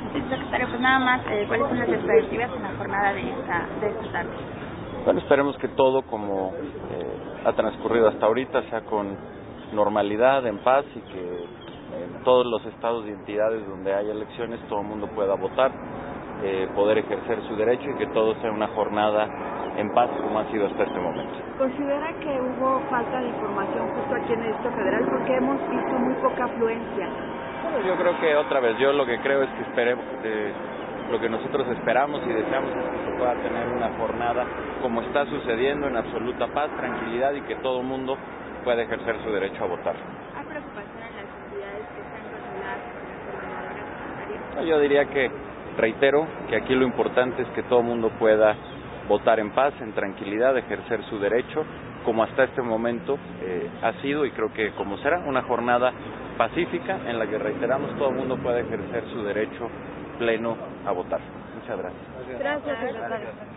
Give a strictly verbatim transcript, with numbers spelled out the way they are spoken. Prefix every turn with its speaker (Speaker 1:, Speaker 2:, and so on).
Speaker 1: Sí, secretario, pues nada más, eh, ¿cuáles son las expectativas en la jornada de esta, de esta tarde?
Speaker 2: Bueno, esperemos que todo como eh, ha transcurrido hasta ahorita sea con normalidad, en paz, y que en todos los estados y entidades donde haya elecciones todo el mundo pueda votar, eh, poder ejercer su derecho y que todo sea una jornada en paz como ha sido hasta este momento.
Speaker 3: ¿Considera que hubo falta de información justo aquí en el Distrito Federal? Porque hemos visto muy poca afluencia.
Speaker 2: Bueno, yo creo que otra vez, yo lo que creo es que esperemos, eh, lo que nosotros esperamos y deseamos es que se pueda tener una jornada como está sucediendo, en absoluta paz, tranquilidad, y que todo el mundo pueda ejercer su derecho a votar.
Speaker 1: ¿Hay preocupación en las entidades que están controladas por la gobernadora secretaria?
Speaker 2: Yo diría que, reitero, que aquí lo importante es que todo el mundo pueda votar en paz, en tranquilidad, ejercer su derecho, como hasta este momento eh, ha sido, y creo que como será, una jornada pacífica en la que, reiteramos, todo el mundo pueda ejercer su derecho pleno a votar. Muchas gracias.
Speaker 3: Gracias, secretario.